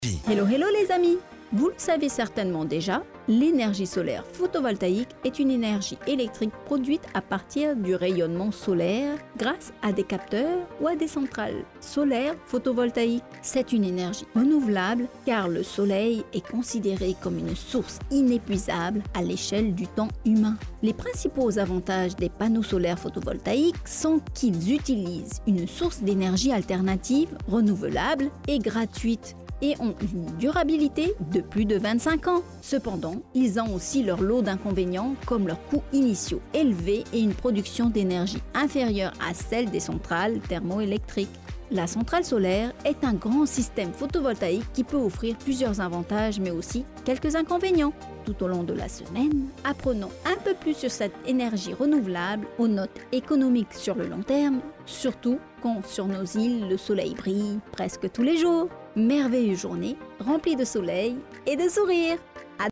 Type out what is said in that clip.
Hello hello les amis! Vous le savez certainement déjà, l'énergie solaire photovoltaïque est une énergie électrique produite à partir du rayonnement solaire grâce à des capteurs ou à des centrales solaires photovoltaïques. C'est une énergie renouvelable car le soleil est considéré comme une source inépuisable à l'échelle du temps humain. Les principaux avantages des panneaux solaires photovoltaïques sont qu'ils utilisent une source d'énergie alternative, renouvelable et gratuite, et ont une durabilité de plus de 25 ans. Cependant, ils ont aussi leur lot d'inconvénients comme leurs coûts initiaux élevés et une production d'énergie inférieure à celle des centrales thermoélectriques. La centrale solaire est un grand système photovoltaïque qui peut offrir plusieurs avantages mais aussi quelques inconvénients. Tout au long de la semaine, apprenons un peu plus sur cette énergie renouvelable aux notes économiques sur le long terme, surtout quand sur nos îles le soleil brille presque tous les jours. Merveilleuse journée remplie de soleil et de sourires.